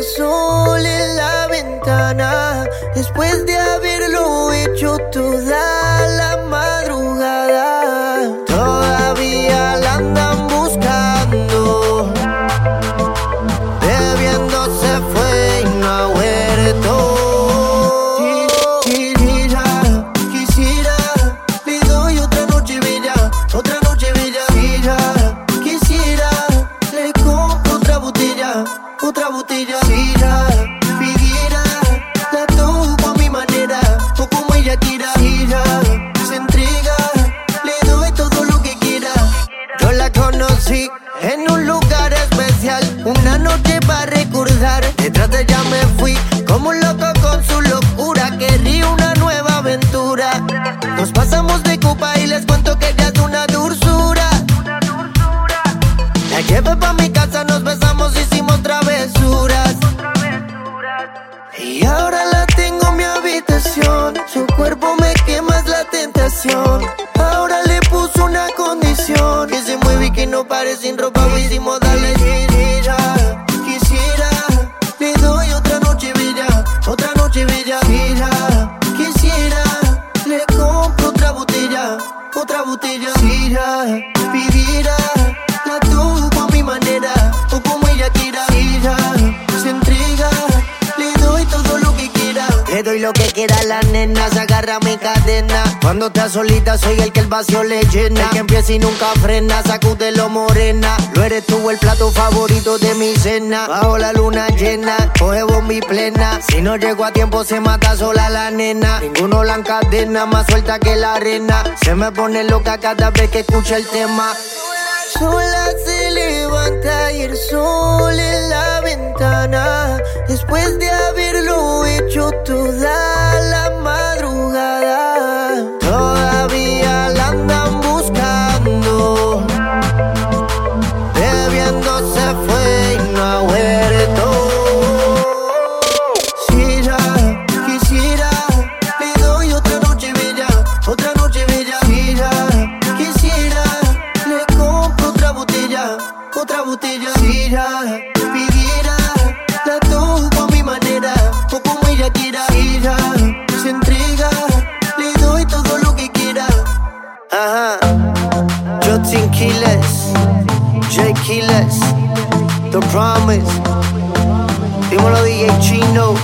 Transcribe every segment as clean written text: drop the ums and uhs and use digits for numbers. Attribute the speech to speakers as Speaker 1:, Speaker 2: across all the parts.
Speaker 1: el sol en la ventana, después de haberlo hecho toda la madrugada. Todavía la andan buscando, bebiendo se fue y no ha vuelto. Quisiera, le doy otra noche bella, otra noche bella. Quisiera, le compro otra botella, otra botella. Si ya pidiera, la toco a mi manera, o como ella quiera. Si ya se entrega, le doy todo lo que quiera. Yo la conocí en un lugar especial, una noche para recordar. Detrás de ella me fui como un loco con su locura. Quería una nueva aventura. Nos pasamos de copa y les cuento que ella es una dulzura. La llevé pa' mi casa, nos besamos, hicimos travesuras. Y ahora la tengo en mi habitación, su cuerpo me quema, es la tentación. Ahora le puso una condición, que se mueve y que no pare sin ropa, hicimos darle gira. Quisiera, le doy otra noche bella, otra noche bella. Quisiera, le compro otra botella, otra botella. Si ya pidiera, la toco a mi manera, o como ella quiera. Si ya se entrega, le doy todo lo que quiera. Le doy lo que quiera a la nena, se agarra mi cadena. Cuando estás solita soy el que el vacío le llena. El que empieza y nunca frena, sacúdelo morena. Lo eres tú el plato favorito de mi cena. Bajo la luna llena, coge bombi plena. Si no llego a tiempo se mata sola la nena. Ninguno la encadena, más suelta que la arena. Se me pone loca cada vez que escucha el tema. Sola se levanta y el sol en la ventana, después de haberlo hecho toda la madrugada. Todavía la andan buscando, bebiendo se fue y no ha vuelto. Si ya quisiera, le doy otra noche bella, otra noche bella. Si ya quisiera, le compro otra botella, otra botella. Si ya pidiera, la toco a mi manera, o como ella quiera. Si ya se entrega, le doy todo lo que quiera. Ajá. Jotin Killers, J Killers, The Promise. Dímelo DJ Chino,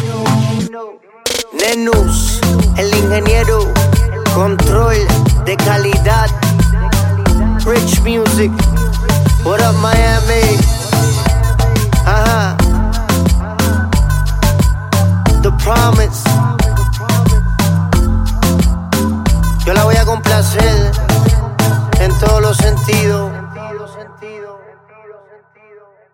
Speaker 1: Nenus, el ingeniero, control de calidad. Rich Music, what up Miami? Ajá. The Promise. Yo la voy a complacer en todos los sentidos.